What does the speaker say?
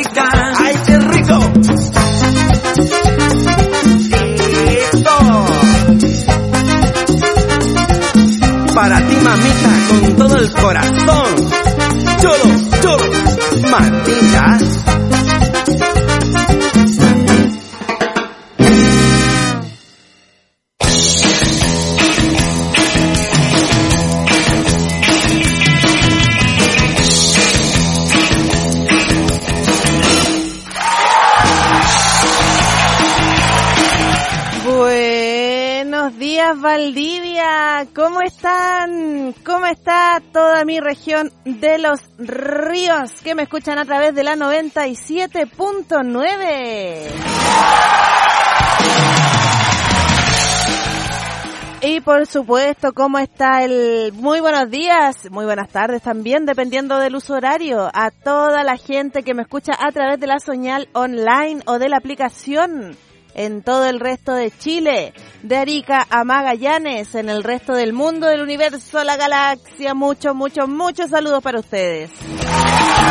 rica. ¡Ay, qué rico! ¡Esto! Para ti, mamita, con todo el corazón. ¡Cholo, cholo! ¡Mamita! Valdivia, ¿cómo están? ¿Cómo está toda mi región de los ríos que me escuchan a través de la 97.9? Y por supuesto, ¿cómo está el muy buenos días, muy buenas tardes también, dependiendo del uso horario, a toda la gente que me escucha a través de la señal online o de la aplicación en todo el resto de Chile, de Arica a Magallanes, en el resto del mundo, del universo, la galaxia. Muchos saludos para ustedes.